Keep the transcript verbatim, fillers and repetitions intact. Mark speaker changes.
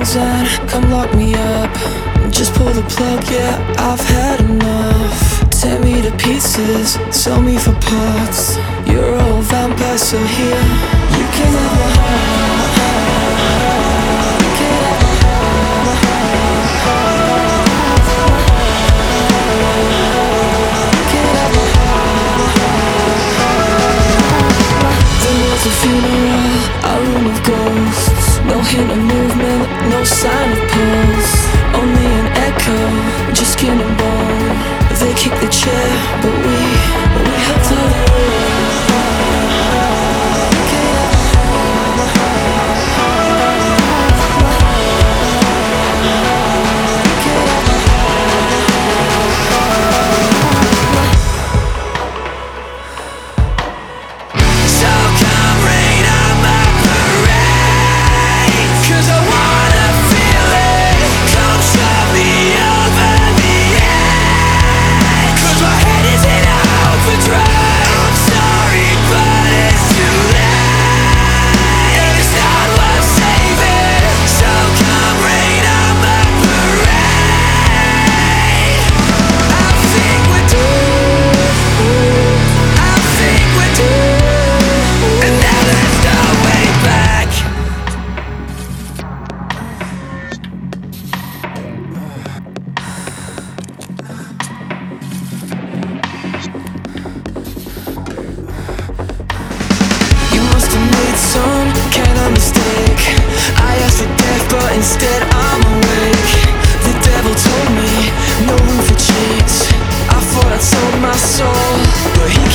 Speaker 1: and come lock me up. Just pull the plug, yeah, I've had enough. Tear me to pieces, sell me for parts. You're a vampire, so here you can have my heart. You can have my heart. You can have my heart. Then there's a funeral, a room of ghosts. No hint of movement, no sign of pulse. Only an echo, just skin and bone. They kick the chair, but we, we held to the some kind of mistake. I asked for death, but instead I'm awake. The devil told me no room for cheats. I thought I sold my soul, but he